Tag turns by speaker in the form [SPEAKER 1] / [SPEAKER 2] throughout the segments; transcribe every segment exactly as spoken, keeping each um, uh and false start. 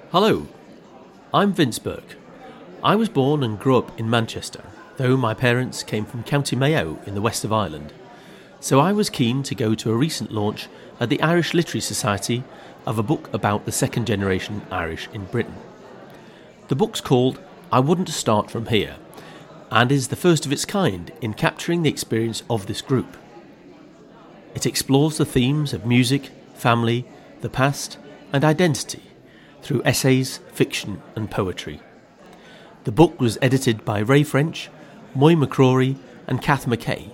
[SPEAKER 1] Hello, I'm Vince Burke. I was born and grew up in Manchester, though my parents came from County Mayo in the west of Ireland. So I was keen to go to a recent launch at the Irish Literary Society of a book about the second generation Irish in Britain. The book's called I Wouldn't Start From Here, and is the first of its kind in capturing the experience of this group. It explores the themes of music, family, the past, and identity through essays, fiction and poetry. The book was edited by Ray French, Moy McCrory and Kath McKay.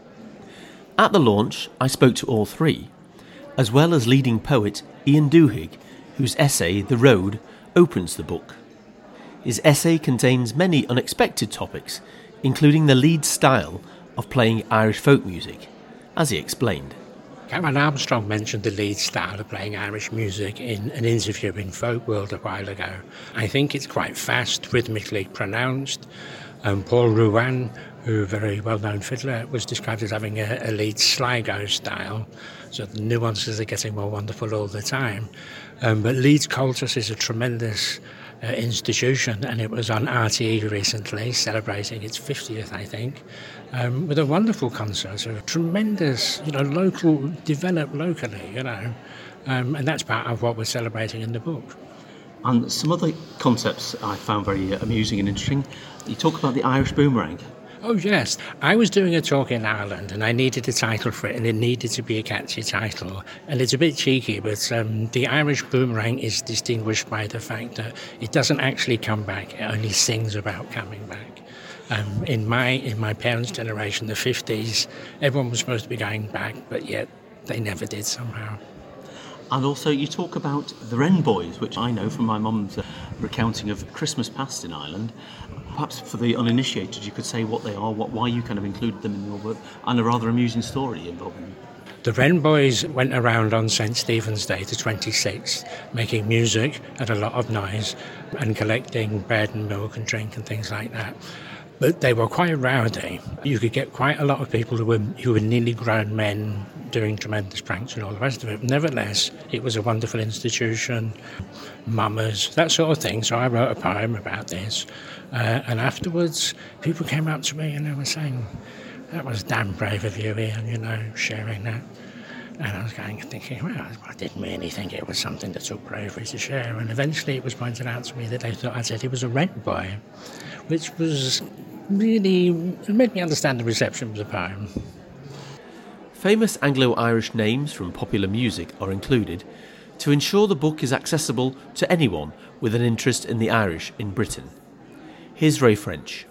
[SPEAKER 1] At the launch, I spoke to all three, as well as leading poet Ian Duhigg, whose essay The Road opens the book. His essay contains many unexpected topics, including the lead style of playing Irish folk music, as he explained.
[SPEAKER 2] Cameron Armstrong mentioned the lead style of playing Irish music in an interview in Folk World a while ago. I think it's quite fast, rhythmically pronounced. Um, Paul Ruan, who a very well-known fiddler, was described as having a, a lead Sligo style, so the nuances are getting more wonderful all the time. Um, but Leeds Cultus is a tremendous uh, institution, and it was on R T E recently, celebrating its fiftieth, I think, um, with a wonderful concert, so a tremendous, you know, local, developed locally, you know, um, and that's part of what we're celebrating in the book.
[SPEAKER 3] And some other concepts I found very amusing and interesting. You talk about the Irish boomerang.
[SPEAKER 2] Oh, yes. I was doing a talk in Ireland and I needed a title for it, and it needed to be a catchy title. And it's a bit cheeky, but um, the Irish boomerang is distinguished by the fact that it doesn't actually come back. It only sings about coming back. Um, in my in my parents' generation, the fifties, everyone was supposed to be going back, but yet they never did somehow.
[SPEAKER 3] And also you talk about the Wren Boys, which I know from my mum's uh, recounting of Christmas past in Ireland. Perhaps for the uninitiated, you could say what they are, what, why you kind of included them in your work, and a rather amusing story involving them.
[SPEAKER 2] The Wren Boys went around on Saint Stephen's Day, the twenty-sixth, making music and a lot of noise and collecting bread and milk and drink and things like that. But they were quite rowdy. You could get quite a lot of people who were who were nearly grown men doing tremendous pranks and all the rest of it. Nevertheless, it was a wonderful institution, mummers, that sort of thing. So I wrote a poem about this. Uh, and afterwards, people came up to me and they were saying, that was damn brave of you, Ian, you know, sharing that. And I was going thinking, well, I didn't really think it was something that took bravery to share. And eventually it was pointed out to me that they thought I said he was a Wren boy, which was really, it made me understand the reception of the poem.
[SPEAKER 1] Famous Anglo-Irish names from popular music are included to ensure the book is accessible to anyone with an interest in the Irish in Britain. Here's Ray French.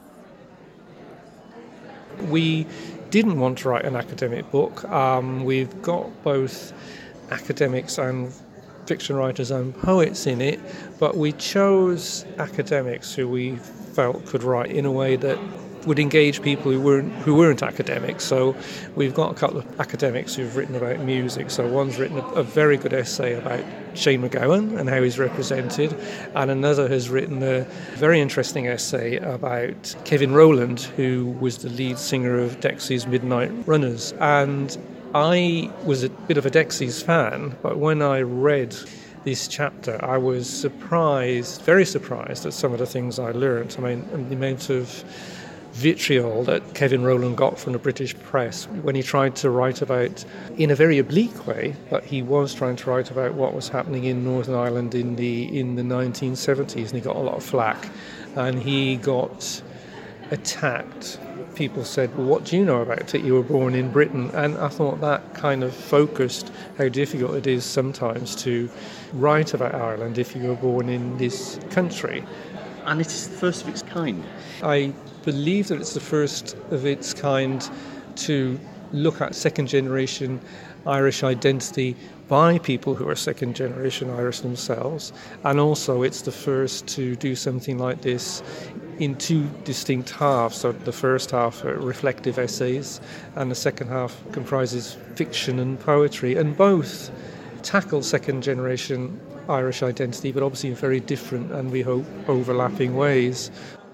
[SPEAKER 4] We didn't want to write an academic book. Um, we've got both academics and fiction writers and poets in it, but we chose academics who we felt could write in a way that would engage people who weren't who weren't academics. So we've got a couple of academics who've written about music. So one's written a, a very good essay about Shane MacGowan and how he's represented, and another has written a very interesting essay about Kevin Rowland, who was the lead singer of Dexys Midnight Runners. And I was a bit of a Dexys fan, but when I read this chapter, I was surprised, very surprised at some of the things I learned. I mean, the amount of vitriol that Kevin Rowland got from the British press when he tried to write about, in a very oblique way, but he was trying to write about what was happening in Northern Ireland in the in the nineteen seventies, and he got a lot of flack, and he got attacked. People said, well, what do you know about it? You were born in Britain. And I thought that kind of focused how difficult it is sometimes to write about Ireland if you were born in this country.
[SPEAKER 3] And it is the first of its kind.
[SPEAKER 4] I believe that it's the first of its kind to look at second generation Irish identity by people who are second generation Irish themselves, and also it's the first to do something like this in two distinct halves. So the first half are reflective essays and the second half comprises fiction and poetry, and both tackle second generation Irish identity, but obviously in very different and we hope overlapping ways.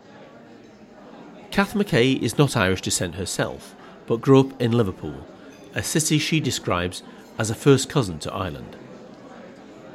[SPEAKER 1] Kath McKay is not Irish descent herself, but grew up in Liverpool, a city she describes as a first cousin to Ireland.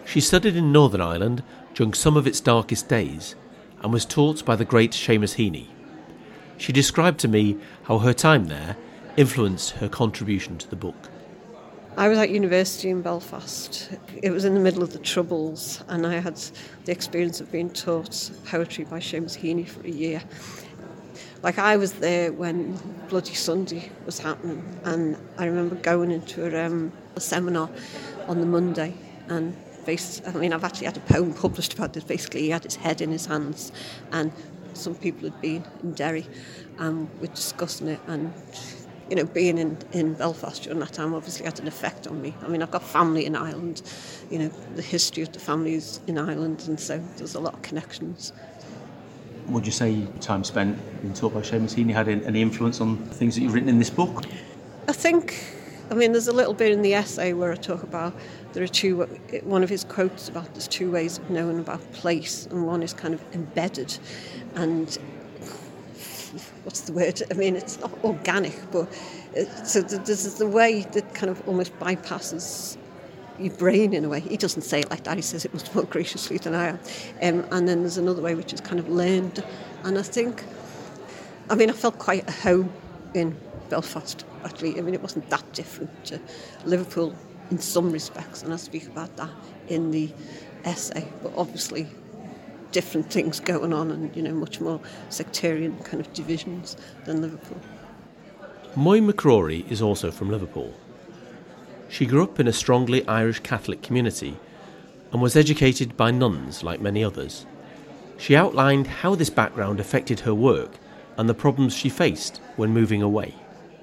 [SPEAKER 1] She studied in Northern Ireland during some of its darkest days and was taught by the great Seamus Heaney. She described to me how her time there influenced her contribution to the book.
[SPEAKER 5] I was at university in Belfast. It was in the middle of the Troubles, and I had the experience of being taught poetry by Seamus Heaney for a year. Like, I was there when Bloody Sunday was happening, and I remember going into a, um, a seminar on the Monday, and based, I mean, I've actually had a poem published about this. Basically, he had his head in his hands, and some people had been in Derry, and we're discussing it, and you know, being in, in Belfast during that time obviously had an effect on me. I mean, I've got family in Ireland, you know, the history of the families in Ireland, and so there's a lot of connections.
[SPEAKER 3] Would you say time spent being taught by Seamus Heaney had any influence on things that you've written in this book?
[SPEAKER 5] I think, I mean, there's a little bit in the essay where I talk about there are two, one of his quotes about there's two ways of knowing about place, and one is kind of embedded, and what's the word? I mean, it's not organic, but it, so this is the way that kind of almost bypasses your brain in a way. He doesn't say it like that. He says it much more graciously than I am. Um, and then there's another way which is kind of learned. And I think, I mean, I felt quite at home in Belfast, actually. I mean, it wasn't that different to Liverpool in some respects, and I speak about that in the essay. But obviously, different things going on, and you know, much more sectarian kind of divisions than Liverpool.
[SPEAKER 1] Moy McCrory is also from Liverpool. She grew up in a strongly Irish Catholic community and was educated by nuns like many others. She outlined how this background affected her work and the problems she faced when moving away.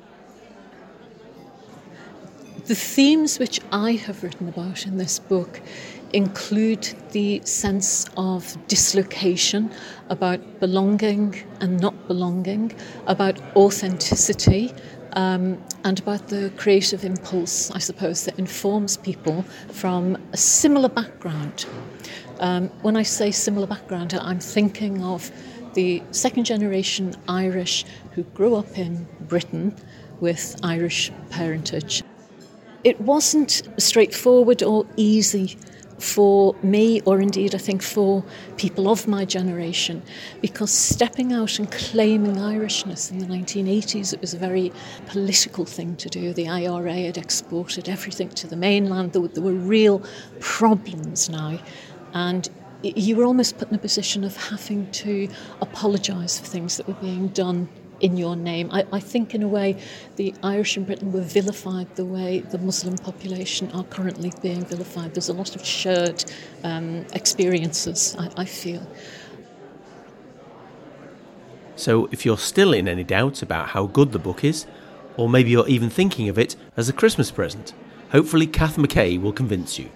[SPEAKER 6] The themes which I have written about in this book include the sense of dislocation, about belonging and not belonging, about authenticity, um, and about the creative impulse, I suppose, that informs people from a similar background. Um, when I say similar background, I'm thinking of the second generation Irish who grew up in Britain with Irish parentage. It wasn't straightforward or easy for me, or indeed I think for people of my generation, because stepping out and claiming Irishness in the nineteen eighties, it was a very political thing to do. The I R A had exported everything to the mainland. There were, there were real problems now, and you were almost put in a position of having to apologise for things that were being done in your name. I, I think in a way the Irish in Britain were vilified the way the Muslim population are currently being vilified. There's a lot of shared um, experiences, I, I feel.
[SPEAKER 1] So if you're still in any doubt about how good the book is, or maybe you're even thinking of it as a Christmas present, hopefully Kath McKay will convince you.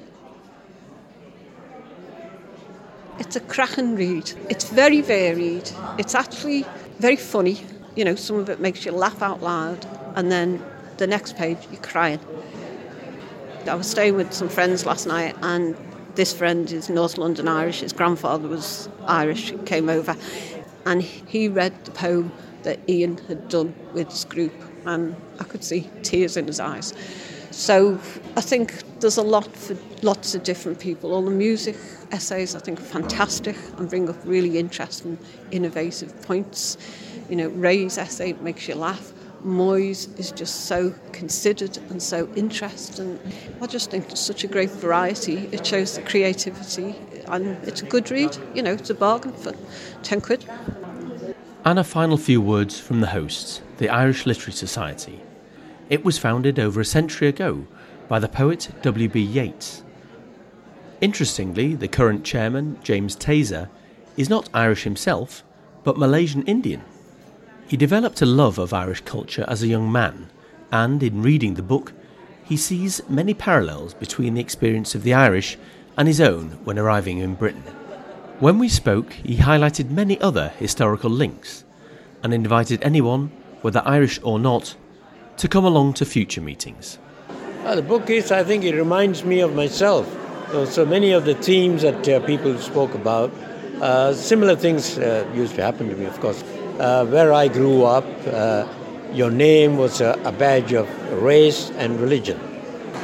[SPEAKER 5] It's a cracking read. It's very varied. It's actually very funny. You know, some of it makes you laugh out loud, and then the next page, you're crying. I was staying with some friends last night, and this friend is North London Irish. His grandfather was Irish, came over, and he read the poem that Ian had done with his group, and I could see tears in his eyes. So I think there's a lot for lots of different people. All the music essays, I think, are fantastic and bring up really interesting, innovative points. You know, Ray's essay makes you laugh. Moy's is just so considered and so interesting. I just think there's such a great variety. It shows the creativity, and it's a good read. You know, it's a bargain for ten quid.
[SPEAKER 1] And a final few words from the hosts, the Irish Literary Society. It was founded over a century ago by the poet W B Yeats. Interestingly, the current chairman, James Taser, is not Irish himself, but Malaysian Indian. He developed a love of Irish culture as a young man, and in reading the book, he sees many parallels between the experience of the Irish and his own when arriving in Britain. When we spoke, he highlighted many other historical links, and invited anyone, whether Irish or not, to come along to future meetings.
[SPEAKER 7] Well, the book is, I think it reminds me of myself. So, so many of the themes that uh, people spoke about, uh, similar things uh, used to happen to me, of course. Uh, where I grew up, uh, your name was a, a badge of race and religion.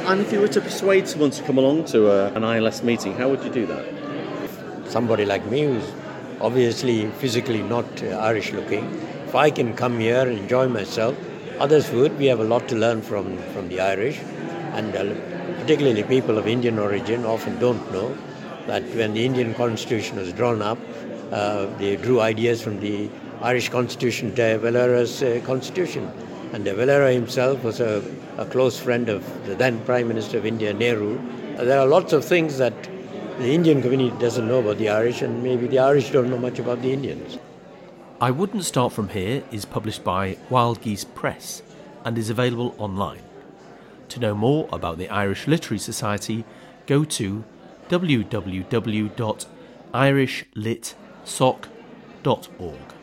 [SPEAKER 3] And if you were to persuade someone to come along to a, an I L S meeting, how would you do that?
[SPEAKER 7] Somebody like me who's obviously physically not uh, Irish looking, if I can come here and enjoy myself, others would. We have a lot to learn from, from the Irish, and uh, particularly people of Indian origin often don't know that when the Indian constitution was drawn up, uh, they drew ideas from the Irish constitution, De Valera's uh, constitution. And De Valera himself was a, a close friend of the then Prime Minister of India, Nehru. Uh, there are lots of things that the Indian community doesn't know about the Irish, and maybe the Irish don't know much about the Indians.
[SPEAKER 1] I Wouldn't Start From Here is published by Wild Geese Press and is available online. To know more about the Irish Literary Society, go to w w w dot irish lit soc dot org.